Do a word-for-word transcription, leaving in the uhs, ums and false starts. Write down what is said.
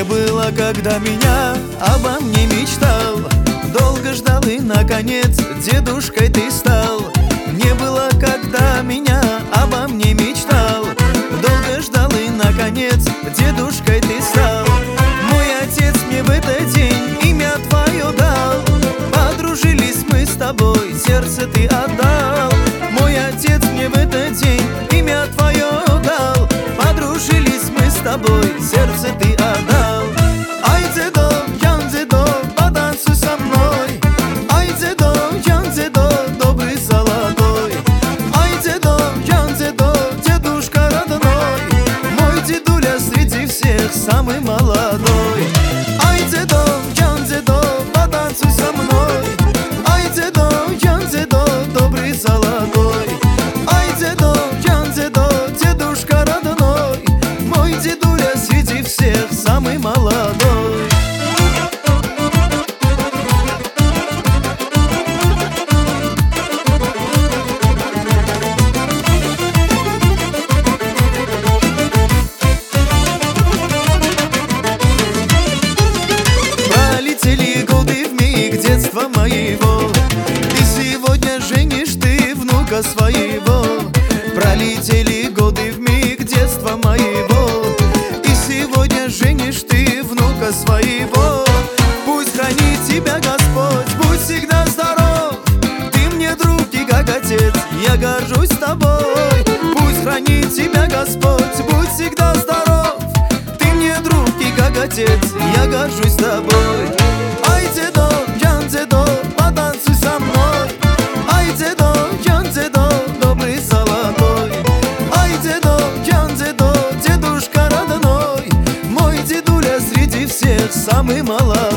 Не было, когда меня обо мне мечтал. Долго ждал и, наконец, дедушкой ты стал. Не было, когда меня обо мне мечтал. Долго ждал и, наконец, дедушкой ты стал. Мой отец мне в этот день имя твое дал. Подружились мы с тобой, сердце ты отдал. Мой отец мне в этот день имя твое дал. Подружились мы с тобой, сердце ты отдал. Ай, дедо, Ян, дедо, потанцуй со мной. Ай, дедо, Ян, дедо, добрый золотой. Ай, дедо, Ян, дедо, дедушка родной. Мой дедуля среди всех самый молодой. Ай, дедо, Ян, дедо, потанцуй со мной. Ай, дедо, Ян, дедо, добрый золотой. Ай, дедо, Ян, дедо, дедушка родной. Мой дедуля среди всех самый молодой. Пролетели годы вмиг детства моего, и сегодня женишь ты внука своего. Пролетели годы вмиг детства моего, и сегодня женишь ты внука своего. Пусть хранит тебя Господь, будь всегда здоров. Ты мне друг и как отец, я горжусь тобой. Пусть хранит тебя Господь, будь всегда здоров. Ты мне друг и как отец, я горжусь тобой. Ай, дедо, Ян, дедо, потанцуй со мной. Ай, дедо, Ян, дедо, добрый золотой. Ай, дедо, Ян, дедо, дедушка родной. Мой дедуля среди всех самый молодой.